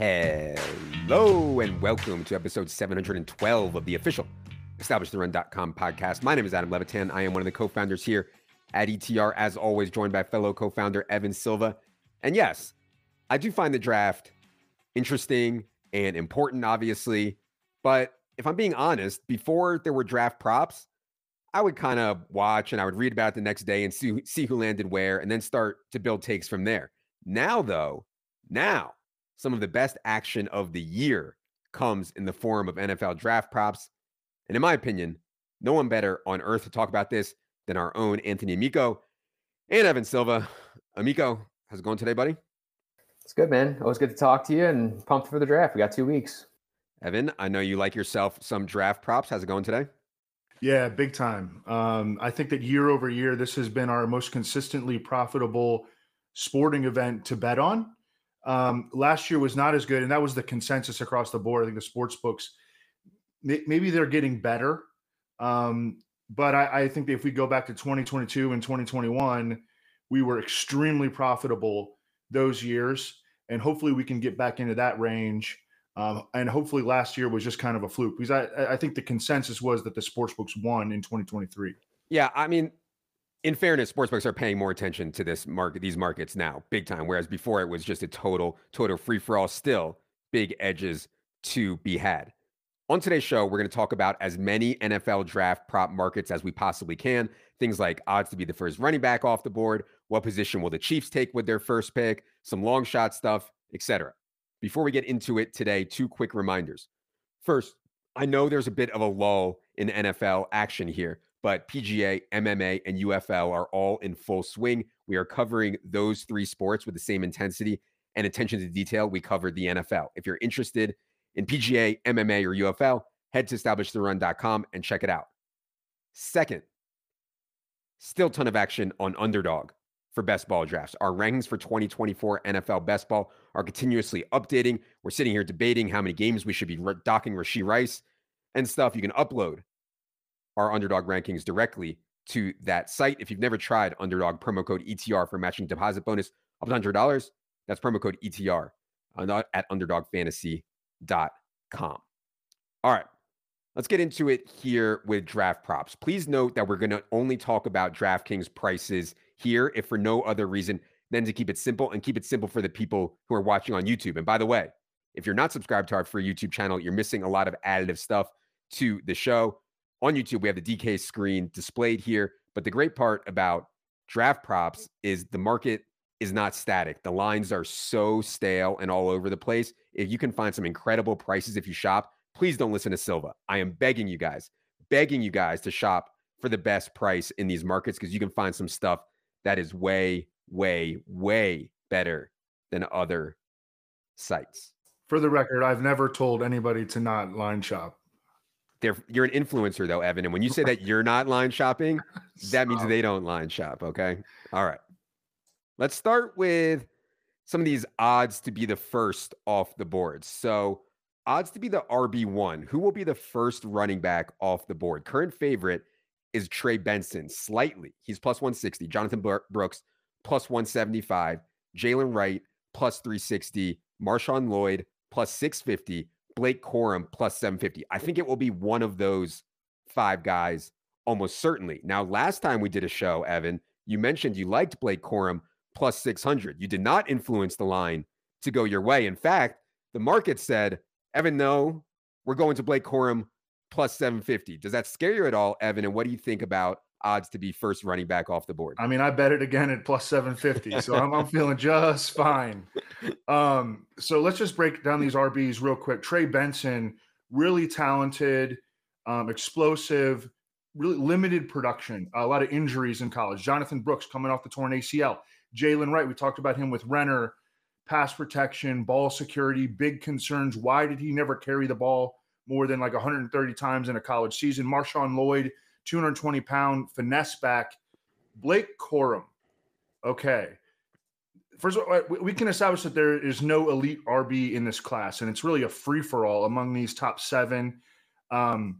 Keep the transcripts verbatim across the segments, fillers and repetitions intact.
Hello and welcome to episode seven hundred twelve of the official establish the run dot com podcast. My name is Adam Levitan. I am one of the co-founders here at E T R, as always, joined by fellow co-founder Evan Silva. And yes, I do find the draft interesting and important, obviously. But if I'm being honest, before there were draft props, I would kind of watch and I would read about it the next day and see, see who landed where and then start to build takes from there. Now, though, now some of the best action of the year comes in the form of N F L draft props. And in my opinion, no one better on earth to talk about this than our own Anthony Amico and Evan Silva. Amico, how's it going today, buddy? It's good, man. Always good to talk to you and pumped for the draft. We got two weeks. Evan, I know you like yourself some draft props. How's it going today? Yeah, big time. Um, I think that year over year, this has been our most consistently profitable sporting event to bet on. Um, last year was not as good, and that was the consensus across the board. I think the sports books, maybe they're getting better. Um, but I, I think that if we go back to twenty twenty-two and twenty twenty-one, we were extremely profitable those years, and hopefully we can get back into that range. Um, and hopefully last year was just kind of a fluke, because I, I think the consensus was that the sportsbooks won in twenty twenty-three. Yeah, I mean, in fairness, sportsbooks are paying more attention to this market, these markets now, big time. Whereas before it was just a total, total free for all. Still, big edges to be had. On today's show, we're going to talk about as many N F L draft prop markets as we possibly can. Things like odds to be the first running back off the board, what position will the Chiefs take with their first pick, some long shot stuff, et cetera. Before we get into it today, two quick reminders. First, I know there's a bit of a lull in N F L action here, but P G A, M M A, and U F L are all in full swing. We are covering those three sports with the same intensity and attention to detail we covered the N F L. If you're interested in P G A, M M A, or U F L, head to establish the run dot com and check it out. Second, still ton of action on Underdog for best ball drafts. Our rankings for twenty twenty-four N F L best ball are continuously updating. We're sitting here debating how many games we should be docking Rashee Rice and stuff. You can upload our Underdog rankings directly to that site. If you've never tried Underdog, promo code E T R for matching deposit bonus up to one hundred dollars. That's promo code E T R at underdog fantasy dot com. All right, let's get into it here with draft props. Please note that we're going to only talk about DraftKings prices here, if for no other reason than to keep it simple and keep it simple for the people who are watching on YouTube. And by the way, if you're not subscribed to our free YouTube channel, you're missing a lot of additive stuff to the show. On YouTube, we have the D K screen displayed here. But the great part about draft props is the market is not static. The lines are so stale and all over the place. If you can find some incredible prices if you shop, please don't listen to Silva. I am begging you guys, begging you guys to shop for the best price in these markets, because you can find some stuff that is way, way, way better than other sites. For the record, I've never told anybody to not line shop. They're, you're an influencer, though, Evan. And when you say that you're not line shopping, that means they don't line shop, okay? All right. Let's start with some of these odds to be the first off the board. So odds to be the R B one. Who will be the first running back off the board? Current favorite is Trey Benson, slightly. He's plus one sixty. Jonathan Brooks, plus one seventy-five. Jalen Wright, plus three sixty. Marshawn Lloyd, plus six fifty. Blake Corum, plus seven fifty. I think it will be one of those five guys, almost certainly. Now, last time we did a show, Evan, you mentioned you liked Blake Corum, plus six hundred. You did not influence the line to go your way. In fact, the market said, Evan, no, we're going to Blake Corum, plus seven fifty. Does that scare you at all, Evan? And what do you think about odds to be first running back off the board? I mean, I bet it again at plus seven fifty, so I'm, I'm feeling just fine. Um, so let's just break down these R Bs real quick. Trey Benson, really talented, um, explosive, really limited production, a lot of injuries in college. Jonathan Brooks coming off the torn A C L. Jalen Wright, we talked about him with Renner, pass protection, ball security, big concerns. Why did he never carry the ball more than like one hundred thirty times in a college season? Marshawn Lloyd, two hundred twenty pound finesse back. Blake Corum. Okay. First of all, we can establish that there is no elite R B in this class, and it's really a free-for-all among these top seven. Um,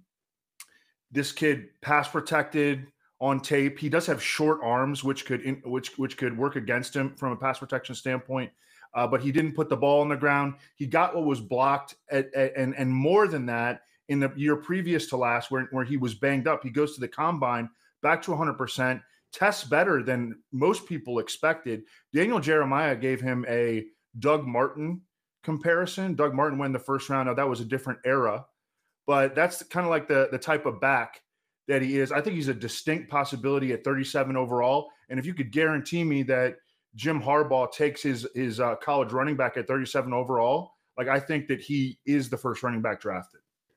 this kid pass protected on tape. He does have short arms, which could in, which which could work against him from a pass protection standpoint. uh, but he didn't put the ball on the ground. He got what was blocked, at, at, and and more than that, in the year previous to last, where, where he was banged up, he goes to the combine, back to one hundred percent, tests better than most people expected. Daniel Jeremiah gave him a Doug Martin comparison. Doug Martin won the first round. Now, that was a different era, but that's kind of like the, the type of back that he is. I think he's a distinct possibility at thirty-seven overall. And if you could guarantee me that Jim Harbaugh takes his, his uh, college running back at thirty-seven overall, like I think that he is the first running back drafted.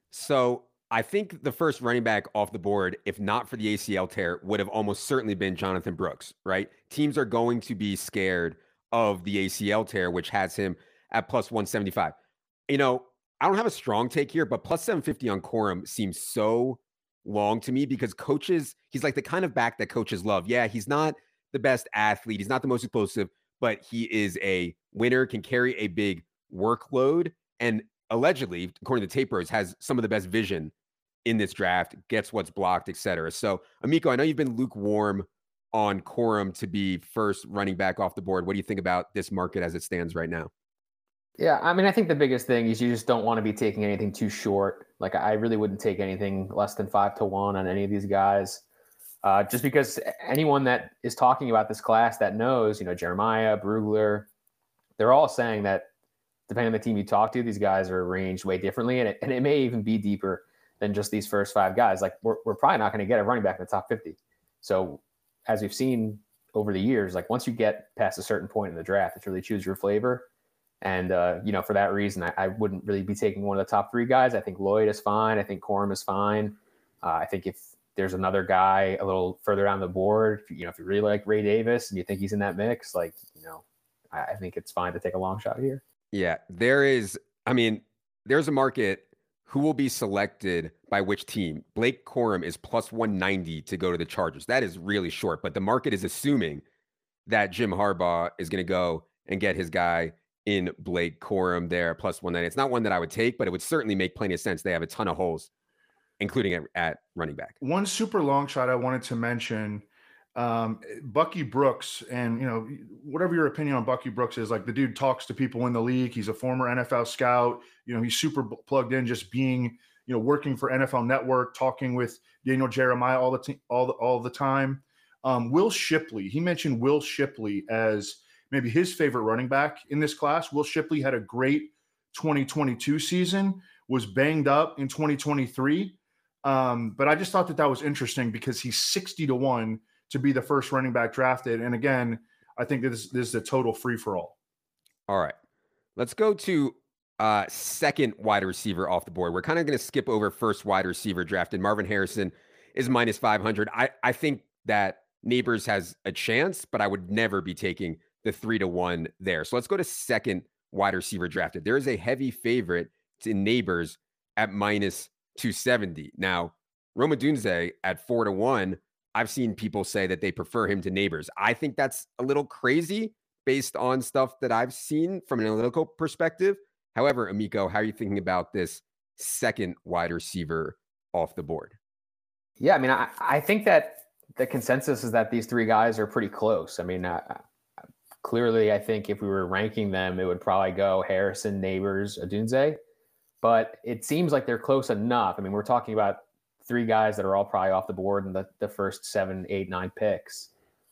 So I think the first running back off the board, if not for the A C L tear, would have almost certainly been Jonathan Brooks, right? Teams are going to be scared of the A C L tear, which has him at plus one seventy-five. You know, I don't have a strong take here, but plus seven fifty on Corum seems so long to me because coaches, he's like the kind of back that coaches love. Yeah, he's not the best athlete. He's not the most explosive, but he is a winner, can carry a big workload, and allegedly, according to Tape Bros, has some of the best vision in this draft, gets what's blocked, et cetera. So, Amico, I know you've been lukewarm on Corum to be first running back off the board. What do you think about this market as it stands right now? Yeah, I mean, I think the biggest thing is you just don't want to be taking anything too short. Like, I really wouldn't take anything less than five to one on any of these guys. Uh, just because anyone that is talking about this class that knows, you know, Jeremiah, Brugler, they're all saying that depending on the team you talk to, these guys are arranged way differently. And it, and it may even be deeper than just these first five guys. Like, we're, we're probably not going to get a running back in the top fifty. So as we've seen over the years, like once you get past a certain point in the draft, it's really choose your flavor. And, uh, you know, for that reason, I, I wouldn't really be taking one of the top three guys. I think Lloyd is fine. I think Corum is fine. Uh, I think if there's another guy a little further down the board, if, you know, if you really like Ray Davis and you think he's in that mix, like, you know, I, I think it's fine to take a long shot here. Yeah, there is, I mean, there's a market who will be selected by which team. Blake Corum is plus one ninety to go to the Chargers. That is really short, but the market is assuming that Jim Harbaugh is going to go and get his guy in Blake Corum there, plus one ninety. It's not one that I would take, but it would certainly make plenty of sense. They have a ton of holes, including at, at running back. One super long shot I wanted to mention, um, Bucky Brooks, and, you know, whatever your opinion on Bucky Brooks is, like, the dude talks to people in the league. He's a former N F L scout. You know, he's super plugged in, just being, you know, working for N F L Network, talking with Daniel Jeremiah all the t- all the, all the time. Um, Will Shipley, he mentioned Will Shipley as maybe his favorite running back in this class. Will Shipley had a great twenty twenty-two season, was banged up in twenty twenty-three. Um, but I just thought that that was interesting because he's sixty to one to be the first running back drafted. And again, I think this, this is a total free for all. All right, let's go to uh, second wide receiver off the board. We're kind of going to skip over first wide receiver drafted. Marvin Harrison is minus five hundred. I, I think that Neighbors has a chance, but I would never be taking the three to one there. So let's go to second wide receiver drafted. There is a heavy favorite to Neighbors at minus two seventy. Now, Rome Odunze at four to one, I've seen people say that they prefer him to Neighbors. I think that's a little crazy based on stuff that I've seen from an analytical perspective. However, Amico, how are you thinking about this second wide receiver off the board? Yeah, I mean, I, I think that the consensus is that these three guys are pretty close. I mean, uh, clearly, I think if we were ranking them, it would probably go Harrison, Neighbors, Odunze. But it seems like they're close enough. I mean, we're talking about three guys that are all probably off the board in the, the first seven, eight, nine picks.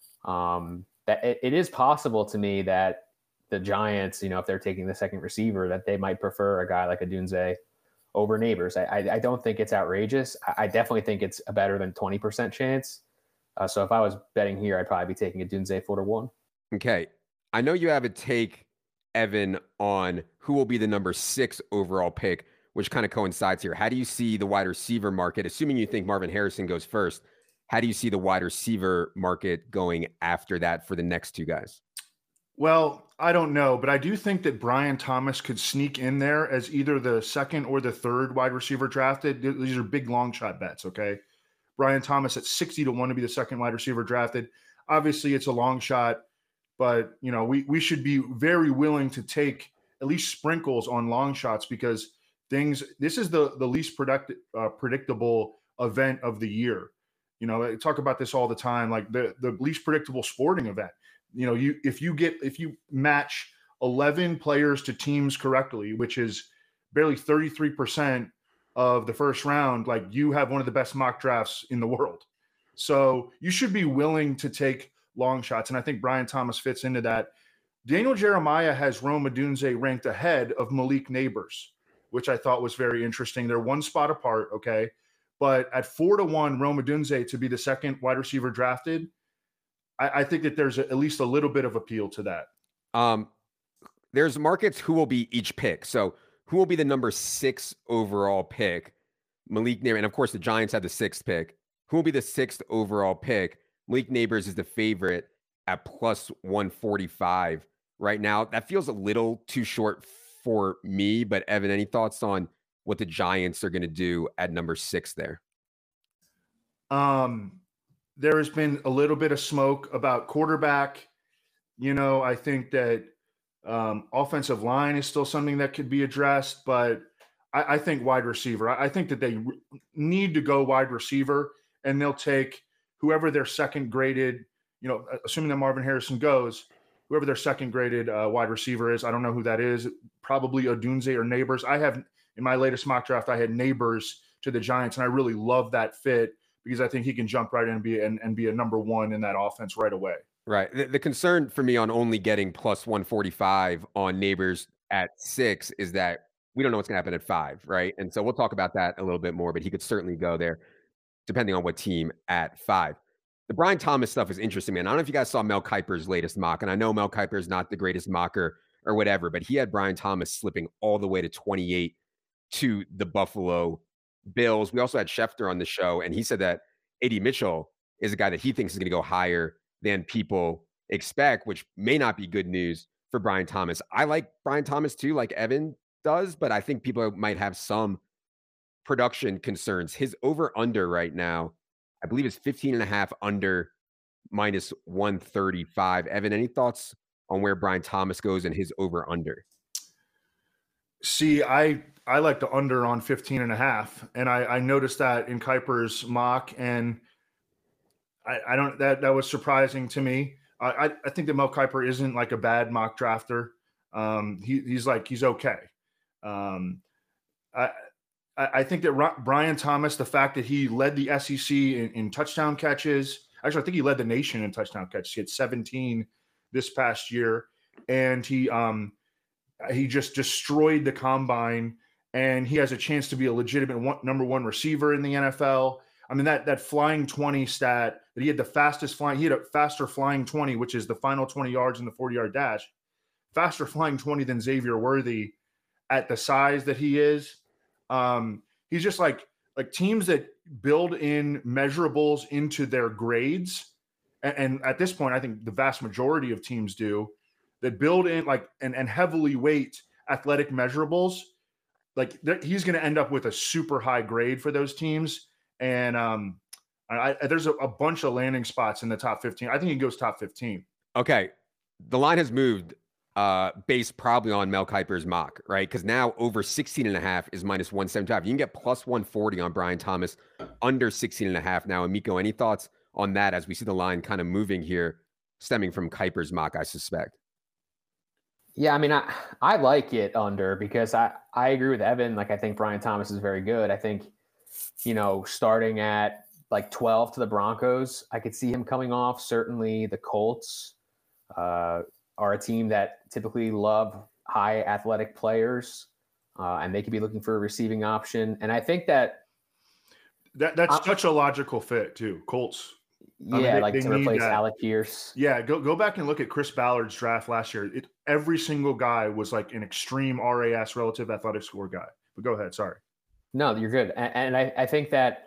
Um, that it, it is possible to me that the Giants, you know, if they're taking the second receiver, that they might prefer a guy like Odunze over Neighbors. I, I, I don't think it's outrageous. I, I definitely think it's a better than twenty percent chance. Uh, so if I was betting here, I'd probably be taking Odunze four to one. Okay. I know you have a take, Evan, on who will be the number six overall pick, which kind of coincides here. How do you see the wide receiver market, assuming you think Marvin Harrison goes first? How do you see the wide receiver market going after that for the next two guys? Well, I don't know, but I do think that Brian Thomas could sneak in there as either the second or the third wide receiver drafted. These are big long shot bets, okay? Brian Thomas at sixty to one to be the second wide receiver drafted. Obviously, it's a long shot, but, you know, we we should be very willing to take at least sprinkles on long shots because things. This is the the least predict, uh, predictable event of the year. You know, I talk about this all the time, like the the least predictable sporting event. You know, you if you get if you match eleven players to teams correctly, which is barely thirty-three percent of the first round, like you have one of the best mock drafts in the world. So you should be willing to take long shots. And I think Brian Thomas fits into that. Daniel Jeremiah has Rome Odunze ranked ahead of Malik Neighbors, which I thought was very interesting. They're one spot apart, okay? But at four to one, Rome Odunze to be the second wide receiver drafted, I, I think that there's a, at least a little bit of appeal to that. Um, there's markets who will be each pick. So who will be the number six overall pick? Malik Neighbors, and of course the Giants have the sixth pick. Who will be the sixth overall pick? Malik Neighbors is the favorite at plus one forty-five right now. That feels a little too short for me, but Evan, any thoughts on what the Giants are going to do at number six there? Um, there has been a little bit of smoke about quarterback. You know, I think that um, offensive line is still something that could be addressed, but I, I think wide receiver. I, I think that they re- need to go wide receiver, and they'll take whoever their second graded, you know, assuming that Marvin Harrison goes, whoever their second graded uh, wide receiver is. I don't know who that is. Probably Odunze or Neighbors. I have in my latest mock draft, I had Neighbors to the Giants, and I really love that fit because I think he can jump right in and be and, and be a number one in that offense right away. Right. The, the concern for me on only getting plus one forty-five on Neighbors at six is that we don't know what's going to happen at five, right? And so we'll talk about that a little bit more, but he could certainly go there depending on what team at five. The Brian Thomas stuff is interesting, man. I don't know if you guys saw Mel Kiper's latest mock, and I know Mel Kiper is not the greatest mocker or whatever, but he had Brian Thomas slipping all the way to twenty-eight to the Buffalo Bills. We also had Schefter on the show, and he said that A D Mitchell is a guy that he thinks is going to go higher than people expect, which may not be good news for Brian Thomas. I like Brian Thomas too, like Evan does, but I think people might have some production concerns. His over-under right now, I believe, is fifteen and a half under minus one thirty-five. Evan, any thoughts on where Brian Thomas goes and his over-under? See, I I like the under on fifteen and a half, and I, I noticed that in Kiper's mock, and I, I don't that that was surprising to me. I I think that Mel Kiper isn't like a bad mock drafter. Um, he he's like he's okay. Um, I I think that Brian Thomas, the fact that he led the S E C in, in touchdown catches, actually I think he led the nation in touchdown catches. He had seventeen this past year, and he um he just destroyed the combine, and he has a chance to be a legitimate one, number one receiver in the N F L. I mean, that that flying twenty stat that he had the fastest flying, he had a faster flying twenty, which is the final twenty yards in the forty yard dash, faster flying twenty than Xavier Worthy at the size that he is. Um, he's just like, like teams that build in measurables into their grades. And, and at this point, I think the vast majority of teams do, that build in like, and, and heavily weight athletic measurables. Like he's going to end up with a super high grade for those teams. And um, I, I, there's a, a bunch of landing spots in the top fifteen. I think he goes top fifteen. Okay. The line has moved uh, based probably on Mel Kiper's mock, right? Because now over sixteen and a half is minus one seventy-five. You can get plus one forty on Brian Thomas, under sixteen and a half now. And Miko, any thoughts on that as we see the line kind of moving here, stemming from Kiper's mock, I suspect? Yeah, I mean, I, I like it under because I, I agree with Evan. Like, I think Brian Thomas is very good. I think, you know, starting at like twelve to the Broncos, I could see him coming off. Certainly the Colts uh, are a team that typically love high athletic players, uh, and they could be looking for a receiving option. And I think that that that's I'm, such a logical fit too. Colts. Yeah, I mean, they, like they to replace that. Alec Pierce. Yeah, go go back and look at Chris Ballard's draft last year. It, every single guy was like an extreme R A S, relative athletic score guy. But go ahead, sorry. No, you're good. And, and I, I think that,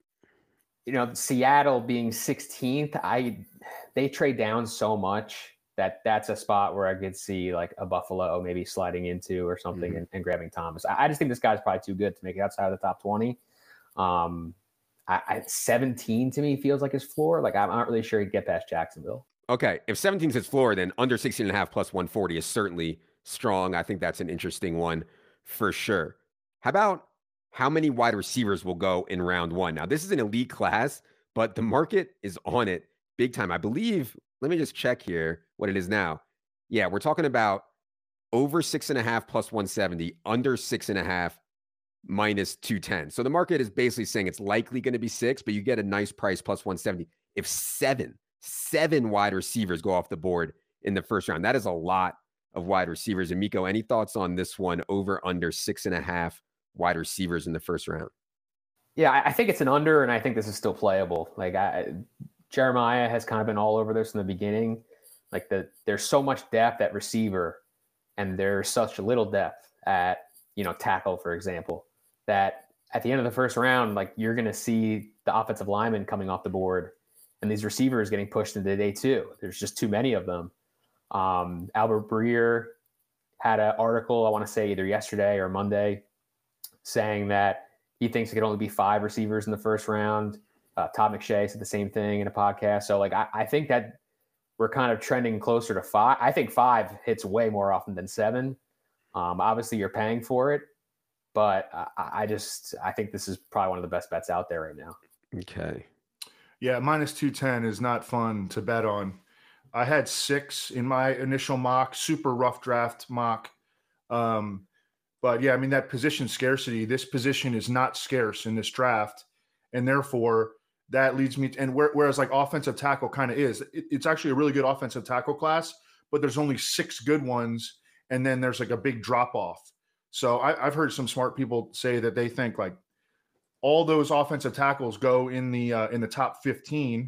you know, Seattle being sixteenth, I they trade down so much that that's a spot where I could see like a Buffalo maybe sliding into or something mm-hmm. and, and grabbing Thomas. I, I just think this guy's probably too good to make it outside of the top twenty. Um, I, I seventeen to me feels like his floor. Like I'm not really sure he'd get past Jacksonville. Okay, if seventeen is his floor, then under sixteen and a half plus one forty is certainly strong. I think that's an interesting one for sure. How about how many wide receivers will go in round one? Now, this is an elite class, but the market is on it big time. I believe, let me just check here what it is now. Yeah, we're talking about over six and a half plus one seventy, under six and a half minus two ten. So the market is basically saying it's likely going to be six, but you get a nice price plus one seventy. If seven, seven wide receivers go off the board in the first round, that is a lot of wide receivers. And Miko, any thoughts on this one, over under six and a half wide receivers in the first round? Yeah, I think it's an under, and I think this is still playable. Like I, Jeremiah has kind of been all over this in the beginning. Like the there's so much depth at receiver, and there's such little depth at, you know, tackle, for example, that at the end of the first round, like you're going to see the offensive lineman coming off the board and these receivers getting pushed into day two. There's just too many of them. Um, Albert Breer had an article, I want to say either yesterday or Monday, saying that he thinks it could only be five receivers in the first round. Uh, Todd McShay said the same thing in a podcast. So like, I, I think that we're kind of trending closer to five. I think five hits way more often than seven. Um, obviously you're paying for it, but I, I just, I think this is probably one of the best bets out there right now. Okay. Yeah. Minus two ten is not fun to bet on. I had six in my initial mock, super rough draft mock. Um, but yeah, I mean, that position scarcity, this position is not scarce in this draft. And therefore that leads me to, and where, whereas like offensive tackle kind of is, it, it's actually a really good offensive tackle class, but there's only six good ones. And then there's like a big drop off. So I, I've heard some smart people say that they think like all those offensive tackles go in the, uh, in the top fifteen.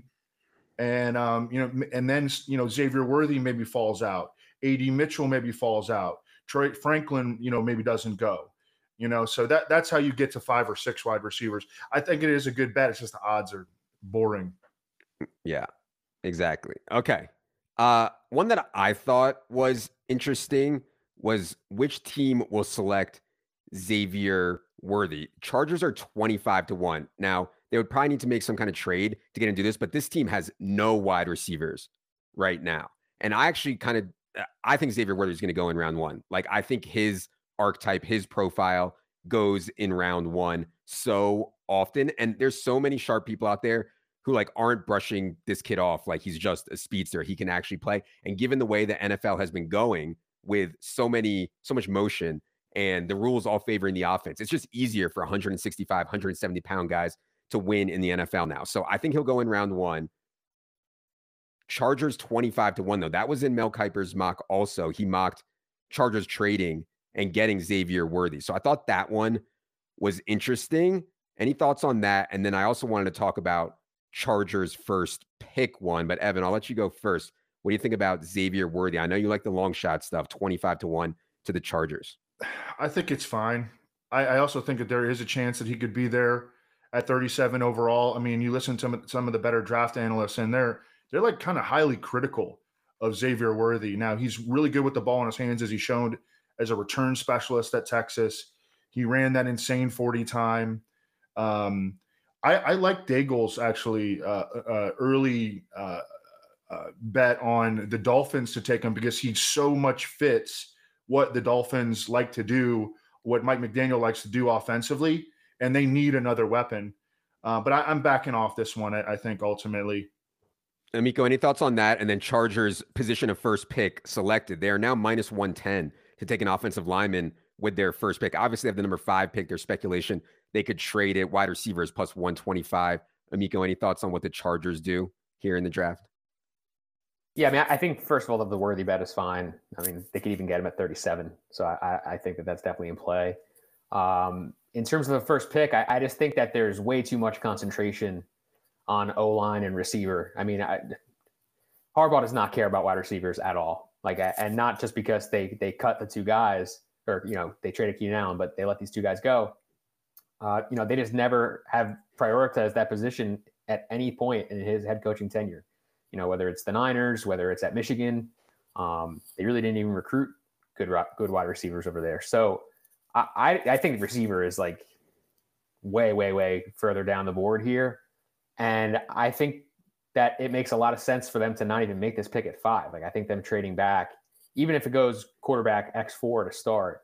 And, um, you know, and then, you know, Xavier Worthy maybe falls out. A D Mitchell maybe falls out. Troy Franklin, you know, maybe doesn't go, you know, so that that's how you get to five or six wide receivers. I think it is a good bet. It's just the odds are boring. Yeah, exactly. Okay. Uh, one that I thought was interesting was which team will select Xavier Worthy. Chargers are twenty-five to one. Now, they would probably need to make some kind of trade to get into this, but this team has no wide receivers right now. And I actually kind of, I think Xavier Worthy is going to go in round one. Like, I think his archetype, his profile goes in round one so often. And there's so many sharp people out there who like aren't brushing this kid off like he's just a speedster. He can actually play. And given the way the N F L has been going with so many, so much motion and the rules all favoring the offense, it's just easier for one sixty-five, one seventy pound guys to win in the N F L now. So I think he'll go in round one. Chargers twenty-five to one though. That was in Mel Kiper's mock also. He mocked Chargers trading and getting Xavier Worthy. So I thought that one was interesting. Any thoughts on that? And then I also wanted to talk about Chargers first pick one, but Evan, I'll let you go first. What do you think about Xavier Worthy? I know you like the long shot stuff, twenty-five to one to the Chargers. I think it's fine. I, I also think that there is a chance that he could be there at thirty-seven overall. I mean, you listen to some of the better draft analysts and they're, they're like kind of highly critical of Xavier Worthy. Now he's really good with the ball in his hands, as he showed as a return specialist at Texas. He ran that insane forty time. Um, I, I like Daigle's actually uh, uh, early uh, uh, bet on the Dolphins to take him because he so much fits what the Dolphins like to do, what Mike McDaniel likes to do offensively, and they need another weapon. Uh, but I, I'm backing off this one, I, I think, ultimately. And Miko, any thoughts on that? And then Chargers position of first pick selected. They are now minus one ten to take an offensive lineman with their first pick. Obviously, they have the number five pick. There's speculation they could trade it. Wide receivers plus one twenty-five. Amiko, any thoughts on what the Chargers do here in the draft? Yeah, I mean, I think, first of all, the Worthy bet is fine. I mean, they could even get him at thirty-seven. So I, I think that that's definitely in play. Um, in terms of the first pick, I, I just think that there's way too much concentration on O-line and receiver. I mean, I, Harbaugh does not care about wide receivers at all. Like, and not just because they they cut the two guys, or, you know, they traded Keenan Allen, but they let these two guys go. Uh, you know, they just never have prioritized that position at any point in his head coaching tenure. You know, whether it's the Niners, whether it's at Michigan, um, they really didn't even recruit good good wide receivers over there. So I, I, I think the receiver is like way, way, way further down the board here. And I think that it makes a lot of sense for them to not even make this pick at five. Like, I think them trading back, even if it goes quarterback X four to start,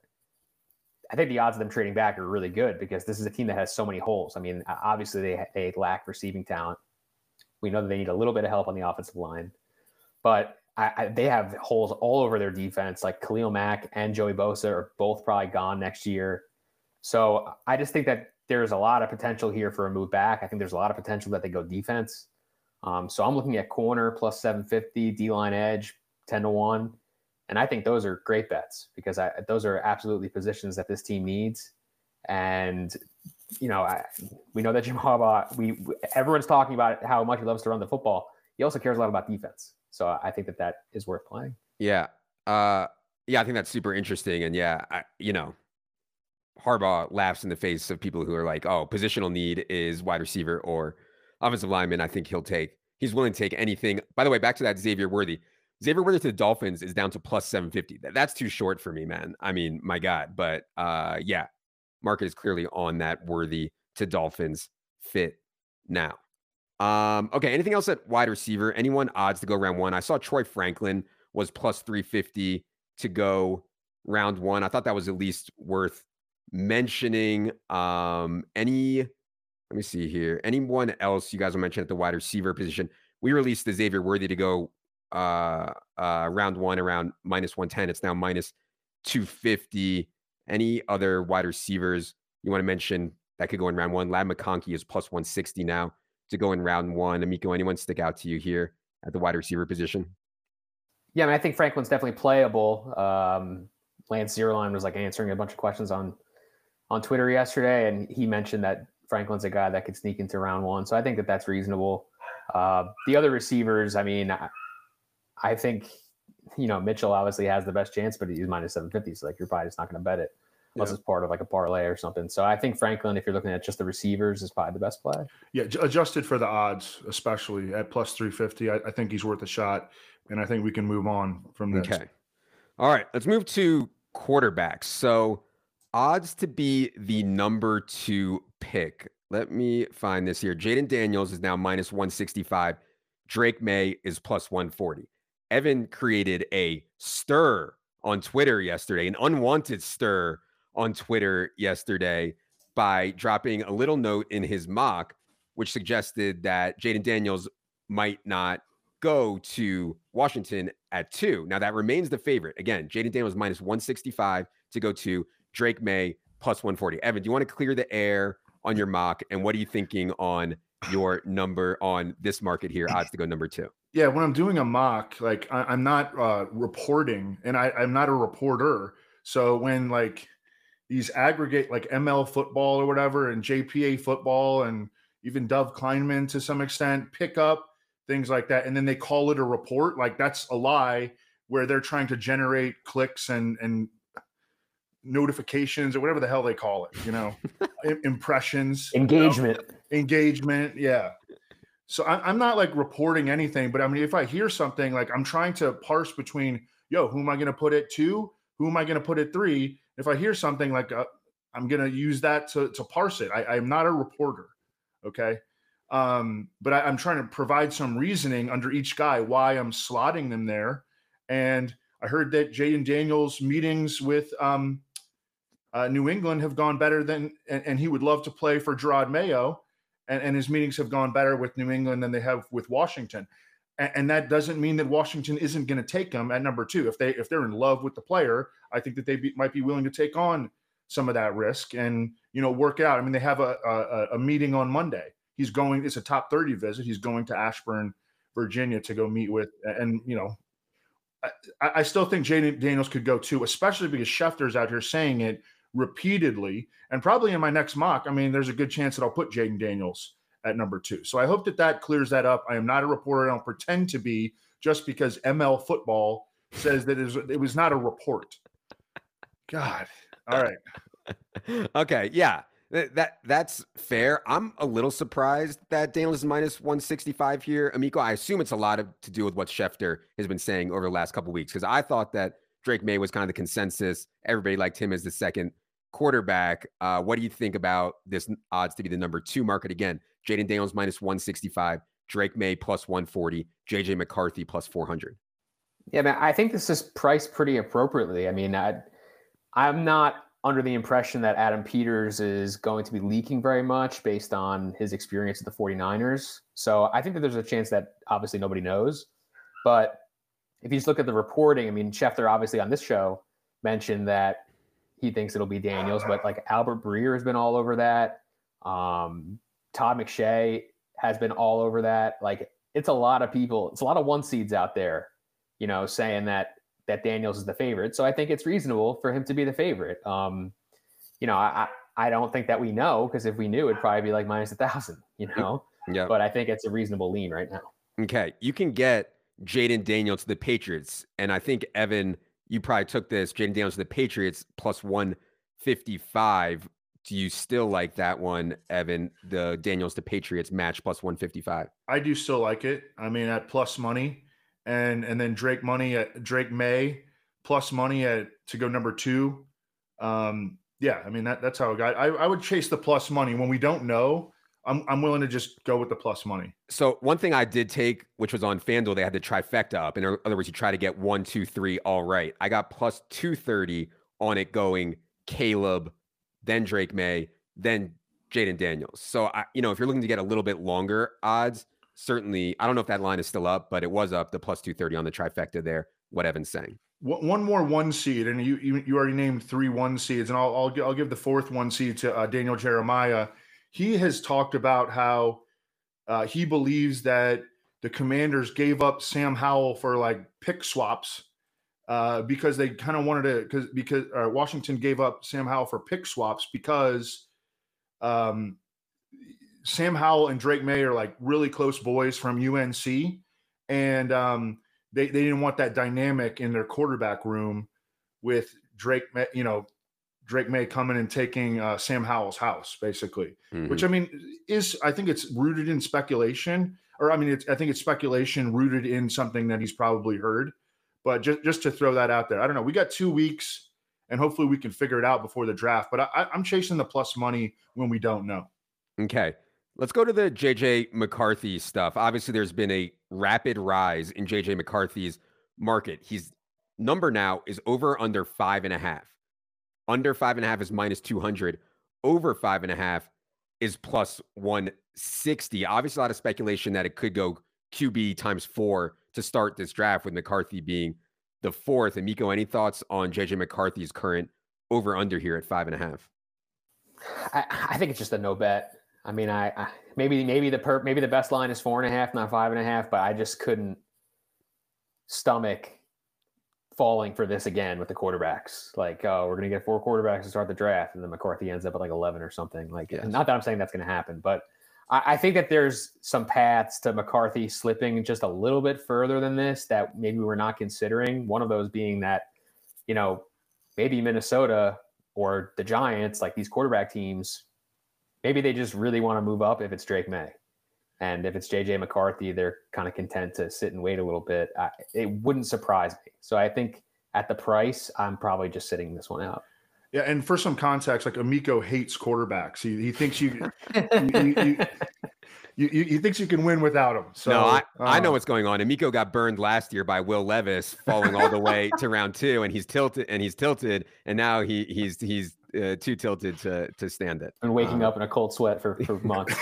I think the odds of them trading back are really good because this is a team that has so many holes. I mean, obviously they they lack receiving talent. We know that they need a little bit of help on the offensive line, but I, I, they have holes all over their defense. Like Khalil Mack and Joey Bosa are both probably gone next year. So I just think that there's a lot of potential here for a move back. I think there's a lot of potential that they go defense. Um, so I'm looking at corner plus seven fifty, D-line edge ten to one. And I think those are great bets because I, those are absolutely positions that this team needs. And, you know, I, we know that Jim Harbaugh, we, everyone's talking about how much he loves to run the football. He also cares a lot about defense. So I think that that is worth playing. Yeah. Uh, yeah, I think that's super interesting. And yeah, I, you know, Harbaugh laughs in the face of people who are like, oh, positional need is wide receiver or offensive lineman. I think he'll take, he's willing to take anything. By the way, back to that Xavier Worthy. Xavier Worthy to the Dolphins is down to plus seven fifty. That's too short for me, man. I mean, my God. But uh, yeah, market is clearly on that Worthy to Dolphins fit now. Um, okay, anything else at wide receiver? Anyone odds to go round one? I saw Troy Franklin was plus three fifty to go round one. I thought that was at least worth mentioning. Um, any, let me see here. Anyone else you guys will mention at the wide receiver position? We released the Xavier Worthy to go uh, uh, round one around minus one ten. It's now minus two fifty. Any other wide receivers you want to mention that could go in round one? Ladd McConkey is plus one sixty now to go in round one. Amico, anyone stick out to you here at the wide receiver position? Yeah, I mean, I think Franklin's definitely playable. Um, Lance Zierlein was like answering a bunch of questions on on Twitter yesterday, and he mentioned that Franklin's a guy that could sneak into round one. So I think that that's reasonable. Uh, the other receivers, I mean, I, I think, you know, Mitchell obviously has the best chance, but he's minus seven fifty. So like you're probably just not going to bet it unless yeah. it's part of like a parlay or something. So I think Franklin, if you're looking at just the receivers, is probably the best play. Yeah, adjusted for the odds, especially at plus three fifty, I, I think he's worth a shot. And I think we can move on from this. Okay. All right. Let's move to quarterbacks. So odds to be the number two pick. Let me find this here. Jaden Daniels is now minus one sixty-five. Drake May is plus one forty. Evan created a stir on Twitter yesterday, an unwanted stir on Twitter yesterday by dropping a little note in his mock, which suggested that Jaden Daniels might not go to Washington at two. Now that remains the favorite. Again, Jaden Daniels minus one sixty-five to go to. Drake May plus one forty. Evan, do you want to clear the air on your mock? And what are you thinking on your number on this market here? Odds to go number two. Yeah, when I'm doing a mock, like I, I'm not uh, reporting, and I, I'm not a reporter. So when like these aggregate like M L football or whatever, and J P A football, and even Dove Kleinman to some extent pick up things like that, and then they call it a report, like that's a lie where they're trying to generate clicks and and notifications or whatever the hell they call it, you know, impressions, engagement, you know? engagement. Yeah. So I'm, I'm not like reporting anything, but I mean, if I hear something, like I'm trying to parse between, yo, who am I going to put at two? Who am I going to put at three? If I hear something like, uh, I'm going to use that to, to parse it. I, I'm not a reporter. Okay. Um, but I, I'm trying to provide some reasoning under each guy, why I'm slotting them there. And I heard that Jaden Daniels meetings with, um, Uh, New England have gone better than, and, and he would love to play for Gerard Mayo, and, and his meetings have gone better with New England than they have with Washington. And, and that doesn't mean that Washington isn't going to take him at number two. If they if they're in love with the player, I think that they be, might be willing to take on some of that risk and, you know, work it out. I mean, they have a, a, a meeting on Monday. He's going, it's a top thirty visit. He's going to Ashburn, Virginia to go meet with, and, you know, I, I still think Jaden Daniels could go too, especially because Schefter's out here saying it repeatedly, and probably in my next mock, I mean, there's a good chance that I'll put Jaden Daniels at number two. So I hope that that clears that up. I am not a reporter. I don't pretend to be just because M L football says that it was, it was not a report. God. All right. Okay. Yeah. That, that that's fair. I'm a little surprised that Daniels is minus one sixty-five here. Amico, I assume it's a lot of, to do with what Schefter has been saying over the last couple of weeks, because I thought that Drake May was kind of the consensus. Everybody liked him as the second quarterback. Uh, what do you think about this odds to be the number two market? Again, Jaden Daniels minus one sixty-five, Drake May plus one forty, J J McCarthy plus four hundred. Yeah, man, I think this is priced pretty appropriately. I mean, I, I'm not under the impression that Adam Peters is going to be leaking very much based on his experience at the 49ers. So I think that there's a chance that obviously nobody knows, but if you just look at the reporting, I mean, Schefter obviously on this show mentioned that he thinks it'll be Daniels, but like Albert Breer has been all over that. Um, Todd McShay has been all over that. Like, it's a lot of people, it's a lot of one seeds out there, you know, saying that that Daniels is the favorite. So I think it's reasonable for him to be the favorite. Um, you know, I I don't think that we know, because if we knew, it'd probably be like minus a thousand, you know. Yeah. But I think it's a reasonable lean right now. Okay, you can get Jaden Daniels to the Patriots, and I think Evan, you probably took this Jaden Daniels to the Patriots plus one fifty-five. Do you still like that one, Evan? The Daniels to Patriots match plus one fifty-five. I do still like it. I mean, at plus money, and and then Drake money at Drake May plus money at to go number two. Um, yeah, I mean that that's how I got. I I would chase the plus money when we don't know. I'm I'm willing to just go with the plus money. So one thing I did take, which was on FanDuel, they had the trifecta up. In other words, you try to get one, two, three, all right. I got plus two thirty on it going Caleb, then Drake May, then Jaden Daniels. So, I, you know, if you're looking to get a little bit longer odds, certainly, I don't know if that line is still up, but it was up, the plus two thirty on the trifecta there, what Evan's saying. One more one seed, and you you, you already named three one seeds, and I'll I'll, I'll give the fourth one seed to uh, Daniel Jeremiah. He has talked about how uh, he believes that the Commanders gave up Sam Howell for like pick swaps uh, because they kind of wanted to, because because uh, Washington gave up Sam Howell for pick swaps because um, Sam Howell and Drake May are like really close boys from U N C, and um, they they didn't want that dynamic in their quarterback room with Drake, you know. Drake May coming and taking uh, Sam Howell's house, basically, mm-hmm. which I mean is I think it's rooted in speculation, or I mean it's, I think it's speculation rooted in something that he's probably heard. But just just to throw that out there, I don't know. We got two weeks, and hopefully we can figure it out before the draft. But I, I'm chasing the plus money when we don't know. Okay, let's go to the J J McCarthy stuff. Obviously, there's been a rapid rise in J J McCarthy's market. His number now is over under five and a half. Under five and a half is minus two hundred. Over five and a half is plus one sixty. Obviously, a lot of speculation that it could go Q B times four to start this draft, with McCarthy being the fourth. And Miko, any thoughts on J J McCarthy's current over under here at five and a half? I, I think it's just a no bet. I mean, I, I maybe maybe the per, maybe the best line is four and a half, not five and a half. But I just couldn't stomach falling for this again with the quarterbacks. Like, oh, we're going to get four quarterbacks to start the draft, and then McCarthy ends up at like eleven or something. Like, yes. Not that I'm saying that's going to happen, but I, I think that there's some paths to McCarthy slipping just a little bit further than this that maybe we're not considering. One of those being that, you know, maybe Minnesota or the Giants, like these quarterback teams, maybe they just really want to move up if it's Drake May. And if it's J J McCarthy, they're kind of content to sit and wait a little bit. I, it wouldn't surprise me. So I think at the price, I'm probably just sitting this one out. Yeah, and for some context, like Amico hates quarterbacks. He, he thinks you, you, you, you, you he thinks you can win without him. So no, I, uh, I know what's going on. Amico got burned last year by Will Levis, falling all the way to round two, and he's tilted, and he's tilted, and now he he's he's. Uh, too tilted to to stand it. And waking uh, up in a cold sweat for, for months.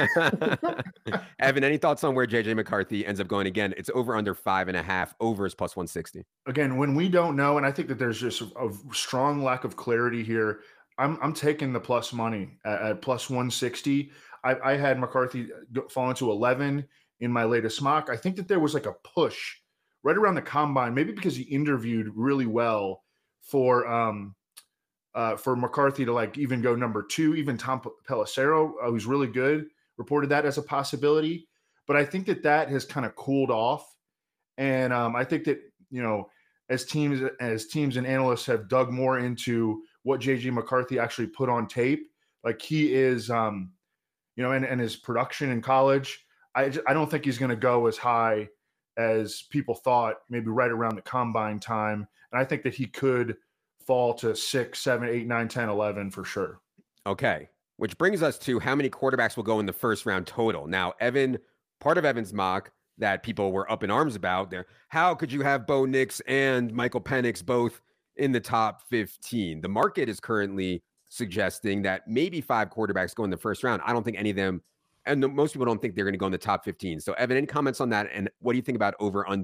Evan, any thoughts on where J J McCarthy ends up going again? It's over under five and a half. Over is plus one sixty. Again, when we don't know, and I think that there's just a, a strong lack of clarity here. I'm I'm taking the plus money at, at plus one sixty. I, I had McCarthy fall into eleven in my latest mock. I think that there was like a push right around the combine, maybe because he interviewed really well for um. Uh, for McCarthy to like even go number two. Even Tom Pelissero, uh, who's really good, reported that as a possibility. But I think that that has kind of cooled off. And um, I think that, you know, as teams as teams and analysts have dug more into what J J McCarthy actually put on tape, like he is, um, you know, and, and his production in college, I, just, I don't think he's going to go as high as people thought, maybe right around the combine time. And I think that he could fall to six, seven, eight, nine, ten, eleven for sure. Okay. Which brings us to how many quarterbacks will go in the first round total. Now, Evan, part of Evan's mock that people were up in arms about there, how could you have Bo Nix and Michael Penix both in the top fifteen? The market is currently suggesting that maybe five quarterbacks go in the first round. I don't think any of them, and most people don't think they're going to go in the top fifteen. So Evan, any comments on that? And what do you think about over under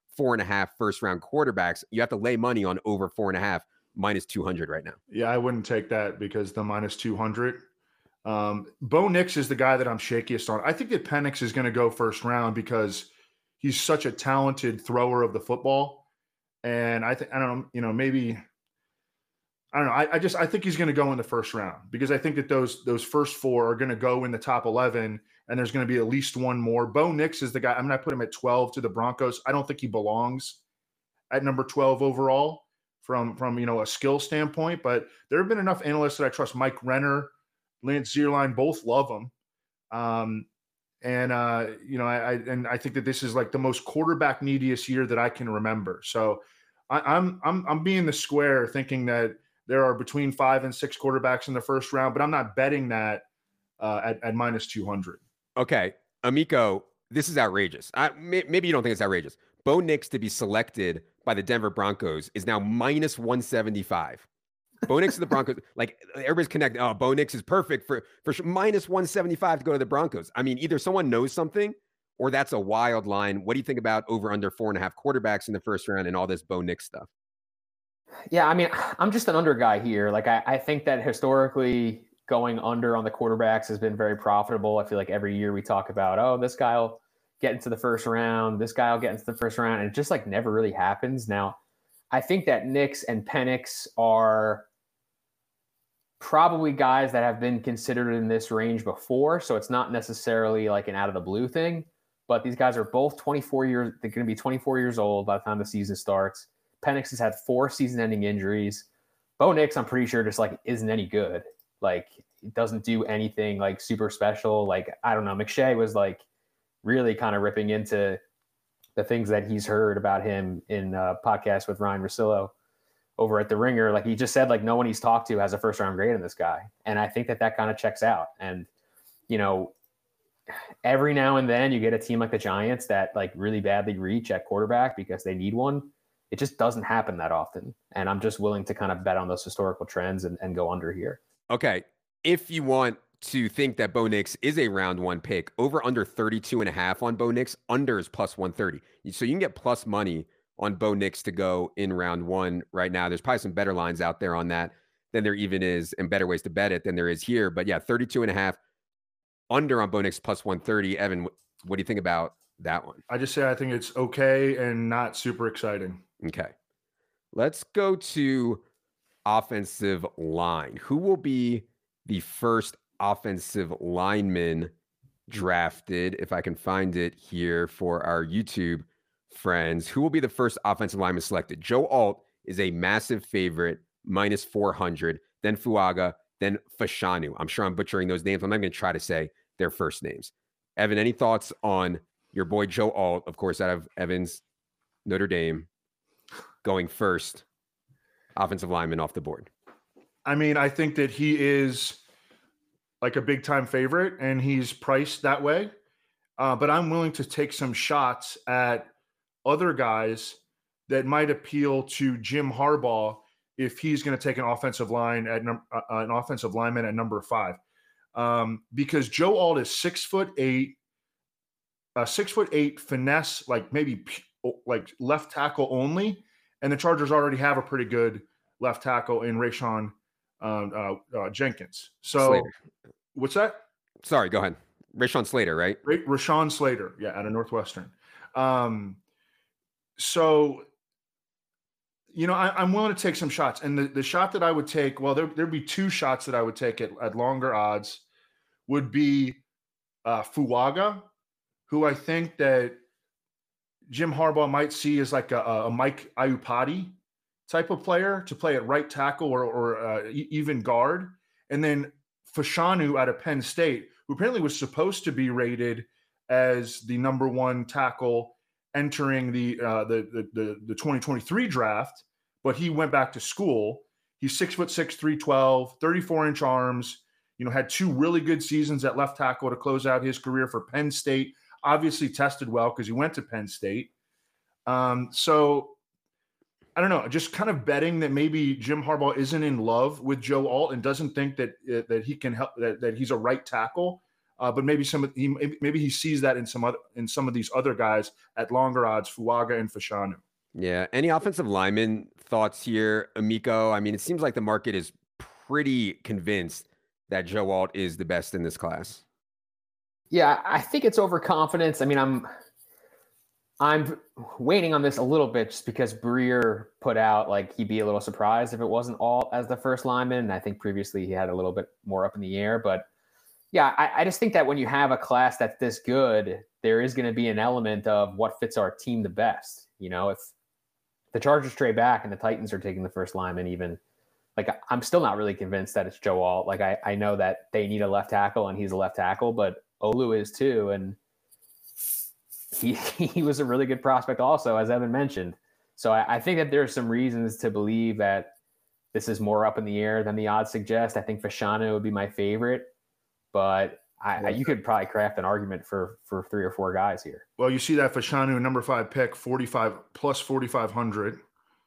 four and a half first round quarterbacks. You have to lay money on over four and a half minus two hundred right now. Yeah, I wouldn't take that because the minus two hundred. Um, Bo Nix is the guy that I'm shakiest on. I think that Penix is going to go first round because he's such a talented thrower of the football. And I think, I don't know, you know, maybe, I don't know. I, I just, I think he's going to go in the first round because I think that those, those first four are going to go in the top eleven and there's going to be at least one more. Bo Nix is the guy. I'm going to put him at twelve to the Broncos. I don't think he belongs at number twelve overall from, from, you know, a skill standpoint, but there have been enough analysts that I trust. Mike Renner, Lance Zierlein, both love him. Um, and, uh, you know, I, I, and I think that this is like the most quarterback neediest year that I can remember. So I, I'm, I'm, I'm being the square thinking that there are between five and six quarterbacks in the first round, but I'm not betting that uh, at, at minus two hundred. Okay. Amico, this is outrageous. I, may, maybe you don't think it's outrageous. Bo Nix to be selected by the Denver Broncos is now minus one seventy-five. Bo Nix to the Broncos, like everybody's connected. Oh, Bo Nix is perfect for, for sure. minus one seventy-five to go to the Broncos. I mean, either someone knows something or that's a wild line. What do you think about over under four and a half quarterbacks in the first round and all this Bo Nix stuff? Yeah, I mean, I'm just an under guy here. Like, I, I think that historically going under on the quarterbacks has been very profitable. I feel like every year we talk about, oh, this guy will get into the first round. This guy will get into the first round. And it just like never really happens. Now, I think that Nix and Penix are probably guys that have been considered in this range before. So it's not necessarily like an out of the blue thing, but these guys are both twenty-four years. They're going to be twenty-four years old by the time the season starts. Penix has had four season ending injuries. Bo Nix, I'm pretty sure just like isn't any good. Like he doesn't do anything like super special. Like, I don't know. McShay was like really kind of ripping into the things that he's heard about him in a podcast with Ryan Russillo over at The Ringer. Like he just said, like no one he's talked to has a first round grade in this guy. And I think that that kind of checks out. And, you know, every now and then you get a team like the Giants that like really badly reach at quarterback because they need one. It just doesn't happen that often. And I'm just willing to kind of bet on those historical trends and, and go under here. Okay. If you want to think that Bo Nix is a round one pick, over under thirty-two and a half on Bo Nix, under is plus one thirty. So you can get plus money on Bo Nix to go in round one right now. There's probably some better lines out there on that than there even is, and better ways to bet it than there is here. But yeah, thirty-two and a half under on Bo Nix plus one thirty. Evan, what do you think about that one? I just say I think it's okay and not super exciting. Okay. Let's go to offensive line. Who will be the first offensive lineman drafted, if I can find it here for our YouTube friends? Who will be the first offensive lineman selected? Joe Alt is a massive favorite, minus four hundred, then Fuaga, then Fashanu. I'm sure I'm butchering those names. I'm not going to try to say their first names. Evan, any thoughts on your boy Joe Alt, of course, out of Evan's Notre Dame, going first offensive lineman off the board? I mean, I think that he is like a big time favorite and he's priced that way. Uh, but I'm willing to take some shots at other guys that might appeal to Jim Harbaugh if he's going to take an offensive line at num- uh, an offensive lineman at number five. Um, because Joe Alt is six foot eight, uh, six foot eight finesse, like maybe p- like left tackle only. And the Chargers already have a pretty good left tackle in Rashawn um, uh, uh, Jenkins. So Slater. What's that? Sorry, go ahead. Rashawn Slater, right? Ra- Rashawn Slater, yeah, out of Northwestern. Um, so, you know, I, I'm willing to take some shots. And the, the shot that I would take, well, there, there'd be two shots that I would take at, at longer odds, would be uh, Fuaga, who I think that Jim Harbaugh might see as like a, a Mike Iupati type of player to play at right tackle or, or uh, even guard. And then Fashanu out of Penn State, who apparently was supposed to be rated as the number one tackle entering the uh, the, the the the twenty twenty-three draft, but he went back to school. He's six foot six, three twelve, thirty-four inch arms. You know, had two really good seasons at left tackle to close out his career for Penn State. Obviously tested well because he went to Penn State. Um, so I don't know, just kind of betting that maybe Jim Harbaugh isn't in love with Joe Alt and doesn't think that uh, that he can help, that, that he's a right tackle. Uh, but maybe some of he, maybe he sees that in some other in some of these other guys at longer odds, Fuaga and Fashanu. Yeah. Any offensive lineman thoughts here, Amico? I mean, it seems like the market is pretty convinced that Joe Alt is the best in this class. Yeah, I think it's overconfidence. I mean, I'm I'm waiting on this a little bit just because Breer put out like he'd be a little surprised if it wasn't Alt as the first lineman. And I think previously he had a little bit more up in the air. But yeah, I, I just think that when you have a class that's this good, there is going to be an element of what fits our team the best. You know, if the Chargers trade back and the Titans are taking the first lineman, even like I'm still not really convinced that it's Joe Alt. Like I, I know that they need a left tackle and he's a left tackle, but Olu is too. And he he was a really good prospect also, as Evan mentioned. So I, I think that there's some reasons to believe that this is more up in the air than the odds suggest. I think Fashanu would be my favorite, but I, I, you could probably craft an argument for for three or four guys here. Well, you see that Fashanu number five pick, forty-five plus forty-five hundred.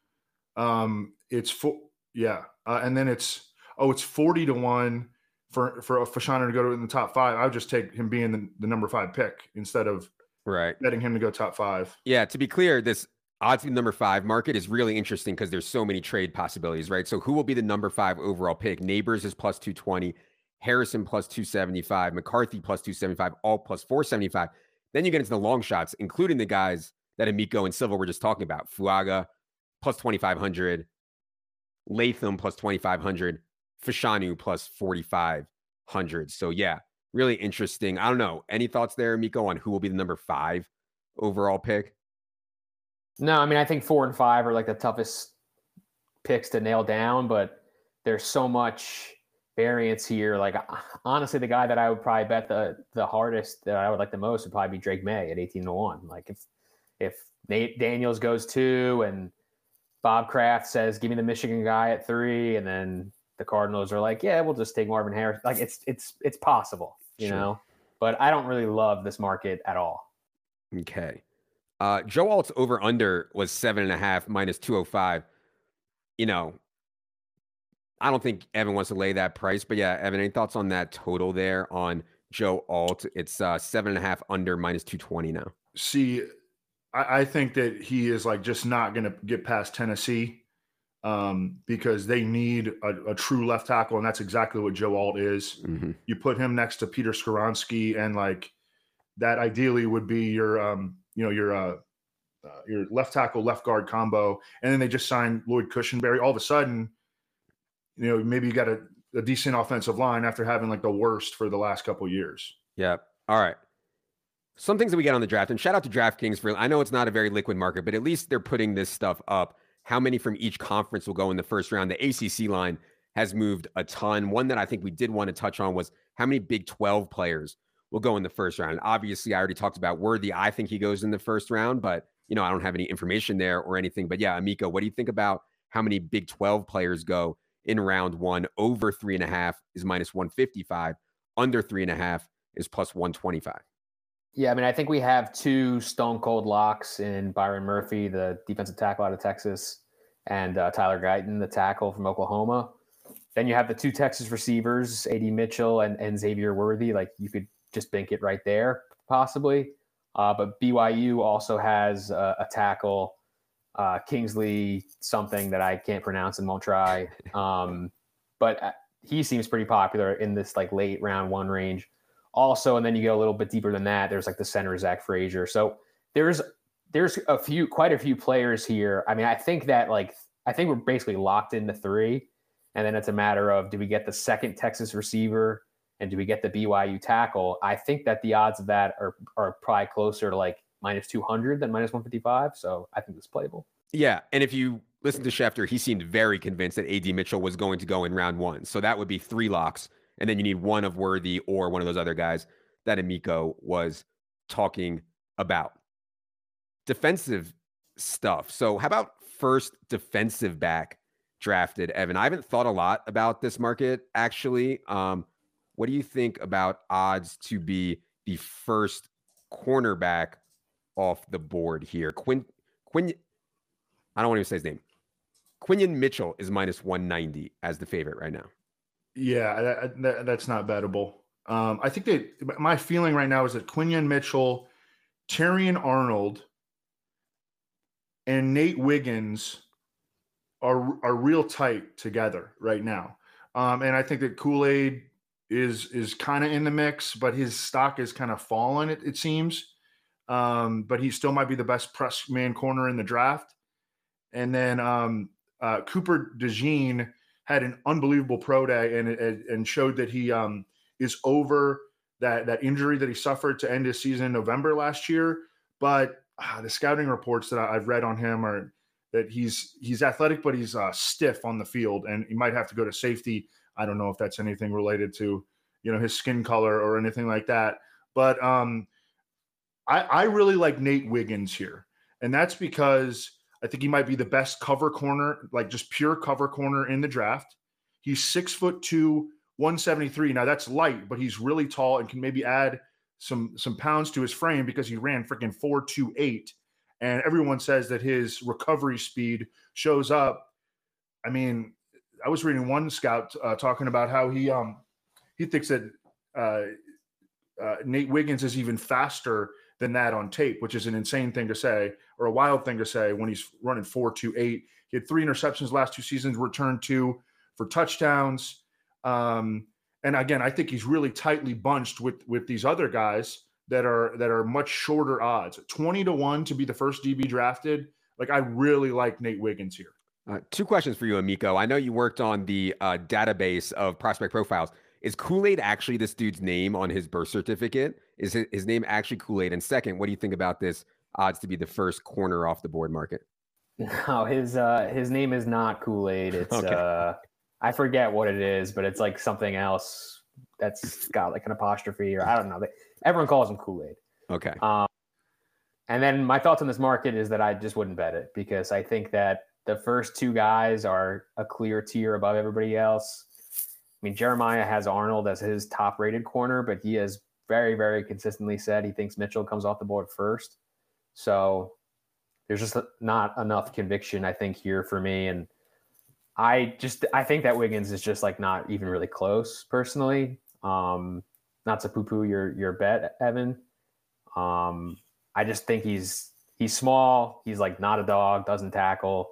Um, it's four, yeah, uh, and then it's oh, it's forty to one for for Fashanu to go to in the top five. I would just take him being the, the number five pick instead of right betting him to go top five. Yeah, to be clear, this odds to be number five market is really interesting because there's so many trade possibilities, right? So who will be the number five overall pick? Neighbors is plus two twenty, Harrison plus two seventy-five, McCarthy plus two seventy-five, all plus four seventy-five. Then you get into the long shots, including the guys that Amico and Silva were just talking about. Fuaga plus twenty-five hundred, Latham plus twenty-five hundred, Fashanu plus forty-five hundred. So yeah, really interesting. I don't know. Any thoughts there, Amico, on who will be the number five overall pick? No, I mean, I think four and five are like the toughest picks to nail down, but there's so much variance here. Like, honestly, the guy that I would probably bet the the hardest that I would like the most would probably be Drake May at eighteen to one. Like, if if Nate Daniels goes two and Bob Kraft says, give me the Michigan guy at three, and then the Cardinals are like, yeah, we'll just take Marvin Harris. Like, it's it's it's possible, you sure. know, but I don't really love this market at all. Okay. Uh, Joe Alt's over under was seven and a half minus two oh five. You know, I don't think Evan wants to lay that price, but yeah, Evan, any thoughts on that total there on Joe Alt? It's uh, seven and a half under minus two twenty now. See, I, I think that he is like just not going to get past Tennessee um, because they need a, a true left tackle, and that's exactly what Joe Alt is. Mm-hmm. You put him next to Peter Skoronski, and like that ideally would be your um, you know, your uh, uh, your left tackle, left guard combo, and then they just signed Lloyd Cushenberry. All of a sudden, you know, maybe you got a, a decent offensive line after having like the worst for the last couple of years. Yeah. All right. Some things that we get on the draft, and shout out to DraftKings for, I know it's not a very liquid market, but at least they're putting this stuff up. How many from each conference will go in the first round? The A C C line has moved a ton. One that I think we did want to touch on was how many Big twelve players will go in the first round. And obviously, I already talked about Worthy. I think he goes in the first round, but you know, I don't have any information there or anything. But yeah, Amico, what do you think about how many Big twelve players go in round one? Over three and a half is minus one fifty-five. Under three and a half is plus one twenty-five. Yeah, I mean, I think we have two stone cold locks in Byron Murphy, the defensive tackle out of Texas, and uh, Tyler Guyton, the tackle from Oklahoma. Then you have the two Texas receivers, A D Mitchell and, and Xavier Worthy. Like, you could just bank it right there, possibly. Uh, but B Y U also has uh, a tackle, uh, Kingsley something that I can't pronounce and won't try. Um, but he seems pretty popular in this like late round one range. Also, and then you get a little bit deeper than that, there's like the center, Zach Frazier. So there's there's a few, quite a few players here. I mean, I think that like, I think we're basically locked into three. And then it's a matter of, do we get the second Texas receiver and do we get the B Y U tackle? I think that the odds of that are are probably closer to like minus two hundred than minus one fifty-five. So I think it's playable. Yeah. And if you listen to Schefter, he seemed very convinced that A D Mitchell was going to go in round one. So that would be three locks. And then you need one of Worthy or one of those other guys that Amico was talking about. Defensive stuff. So how about first defensive back drafted, Evan? I haven't thought a lot about this market, actually. Um, what do you think about odds to be the first cornerback off the board here? Quinn, Quinn, I don't want to say his name. Quinyon Mitchell is minus one ninety as the favorite right now. Yeah, that, that, that's not bettable. Um, I think that my feeling right now is that Quinyon Mitchell, Terrion Arnold, and Nate Wiggins are are real tight together right now. Um, and I think that Kool-Aid is is kind of in the mix, but his stock is kind of fallen, it, it seems. Um, but he still might be the best press man corner in the draft. And then um, uh, Cooper DeJean had an unbelievable pro day and and showed that he um, is over that that injury that he suffered to end his season in November last year. But uh, the scouting reports that I've read on him are that he's he's athletic, but he's uh, stiff on the field, and he might have to go to safety. I don't know if that's anything related to, you know, his skin color or anything like that. But um, I, I really like Nate Wiggins here, and that's because I think he might be the best cover corner, like just pure cover corner in the draft. He's six foot two, one seventy-three. Now that's light, but he's really tall and can maybe add some some pounds to his frame because he ran freaking four two eight. And everyone says that his recovery speed shows up. I mean, I was reading one scout uh, talking about how he um he thinks that uh, uh, Nate Wiggins is even faster than that on tape, which is an insane thing to say or a wild thing to say when he's running four two eight. He had three interceptions last two seasons, returned two for touchdowns. Um, and again, I think he's really tightly bunched with with these other guys that are that are much shorter odds. twenty to one to be the first D B drafted. Like, I really like Nate Wiggins here. Uh, two questions for you, Amico. I know you worked on the uh, database of prospect profiles. Is Kool-Aid actually this dude's name on his birth certificate? Is his, his name actually Kool-Aid? And second, what do you think about this odds to be the first corner off the board market? No, his uh, his name is not Kool-Aid. It's okay. uh, I forget what it is, but it's like something else that's got like an apostrophe or I don't know. They, everyone calls him Kool-Aid. Okay. Um, and then my thoughts on this market is that I just wouldn't bet it because I think that the first two guys are a clear tier above everybody else. I mean, Jeremiah has Arnold as his top-rated corner, but he has very, very consistently said he thinks Mitchell comes off the board first. So there's just not enough conviction, I think, here for me. And I just I think that Wiggins is just like not even really close, personally. Um, not to poo-poo your your bet, Evan. Um, I just think he's he's small. He's like not a dog, doesn't tackle.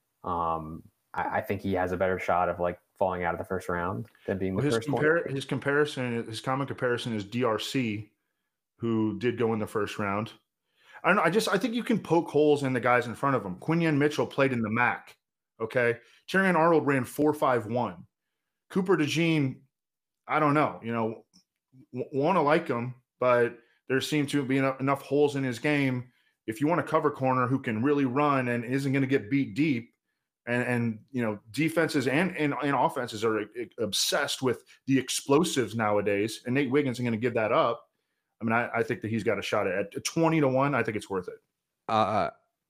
Um, I, I think he has a better shot of like falling out of the first round than being the his first compar- His comparison, his common comparison is D R C, who did go in the first round. I don't know. I just I think you can poke holes in the guys in front of him. Quinyon Mitchell played in the M A C. Okay, Terrion Arnold ran four five one. Cooper DeJean, I don't know. You know, w- want to like him, but there seem to be enough, enough holes in his game. If you want a cover corner who can really run and isn't going to get beat deep, and and you know defenses and, and and offenses are obsessed with the explosives nowadays, and Nate Wiggins is going to give that up. I mean, I, I think that he's got a shot at, at twenty to one. I think it's worth it. Uh,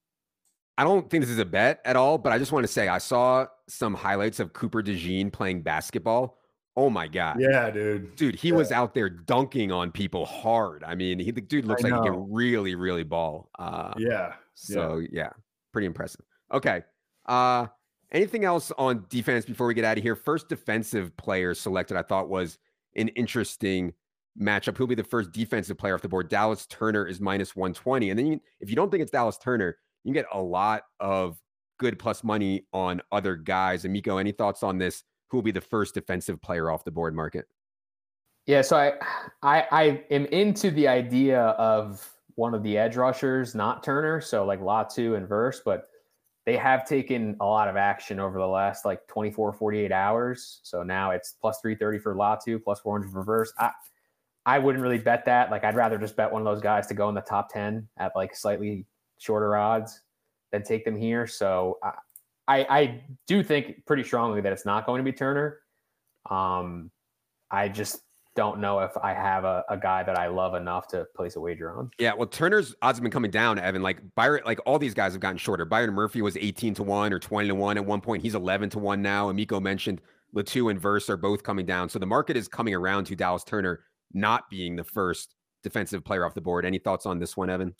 I don't think this is a bet at all, but I just want to say I saw some highlights of Cooper DeJean playing basketball. Oh my God. Yeah, dude. Dude, he yeah. was out there dunking on people hard. I mean, he the dude looks I like know. he can really, really ball. Uh, yeah. So yeah. yeah, pretty impressive. Okay. Uh, anything else on defense before we get out of here? First defensive player selected, I thought was an interesting matchup. Who'll be the first defensive player off the board? Dallas Turner is minus one twenty. And then you, if you don't think it's Dallas Turner, you can get a lot of good plus money on other guys. Amico, any thoughts on this? Who will be the first defensive player off the board market? Yeah, so I, I, I am into the idea of one of the edge rushers, not Turner. So like Latu and Verse, but they have taken a lot of action over the last like twenty-four, forty-eight hours. So now it's plus three thirty for Latu, plus four hundred for Verse. I, I wouldn't really bet that. Like, I'd rather just bet one of those guys to go in the top ten at like slightly shorter odds than take them here. So I, I, I do think pretty strongly that it's not going to be Turner. Um, I just don't know if I have a, a guy that I love enough to place a wager on. Yeah, well, Turner's odds have been coming down, Evan. Like Byron, like all these guys have gotten shorter. Byron Murphy was eighteen to one or twenty to one at one point. He's eleven to one now. Amico mentioned Latu and Verse are both coming down. So the market is coming around to Dallas Turner not being the first defensive player off the board. Any thoughts on this one, Evan?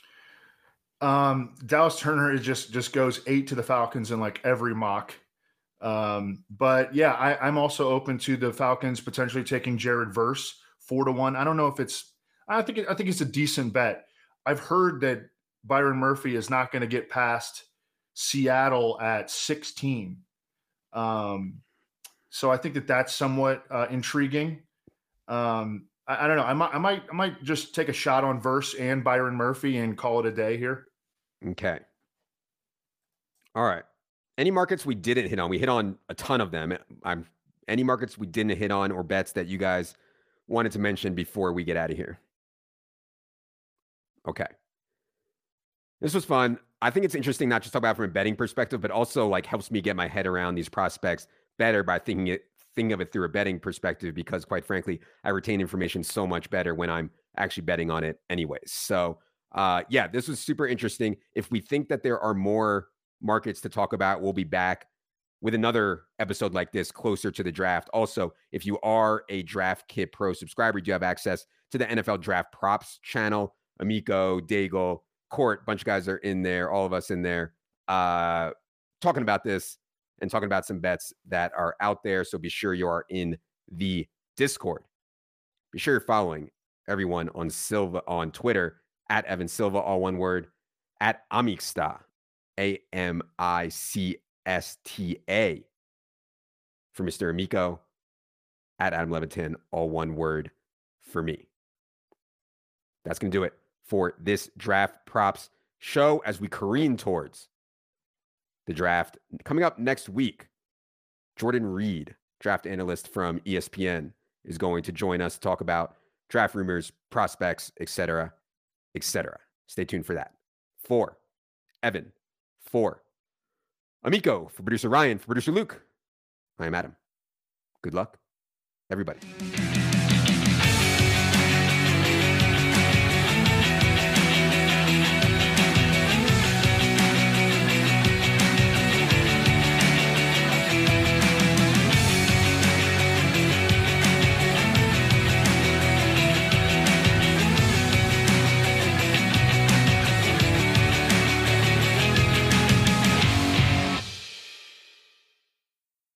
Um, Dallas Turner is just just goes eight to the Falcons in like every mock. Um, but yeah, I, I'm also open to the Falcons potentially taking Jared Verse four to one. I don't know if it's, I think, it, I think it's a decent bet. I've heard that Byron Murphy is not going to get past Seattle at sixteen. Um, so I think that that's somewhat uh, intriguing. Um, I, I don't know. I might, I might, I might just take a shot on Verse and Byron Murphy and call it a day here. Okay. All right. Any markets we didn't hit on? We hit on a ton of them. I'm any markets we didn't hit on or bets that you guys wanted to mention before we get out of here? Okay. This was fun. I think it's interesting not just talk about from a betting perspective, but also like helps me get my head around these prospects better by thinking it thinking of it through a betting perspective, because quite frankly, I retain information so much better when I'm actually betting on it anyways. So uh, yeah, this was super interesting. If we think that there are more markets to talk about, we'll be back with another episode like this closer to the draft. Also, if you are a Draft Kit Pro subscriber, you have access to the N F L Draft Props channel. Amico, Daigle, Court, bunch of guys are in there, all of us in there, uh, talking about this and talking about some bets that are out there. So be sure you are in the Discord. Be sure you're following everyone on Silva on Twitter at Evan Silva, all one word, at Amicsta, A M I C S T A. For Mister Amico, at Adam Levitan, all one word for me. That's going to do it for this Draft Props show as we careen towards the draft. Coming up next week, Jordan Reed, draft analyst from E S P N, is going to join us to talk about draft rumors, prospects, et cetera, et cetera. Stay tuned for that. For Evan, for Amico, for producer Ryan, for producer Luke, I am Adam. Good luck, everybody.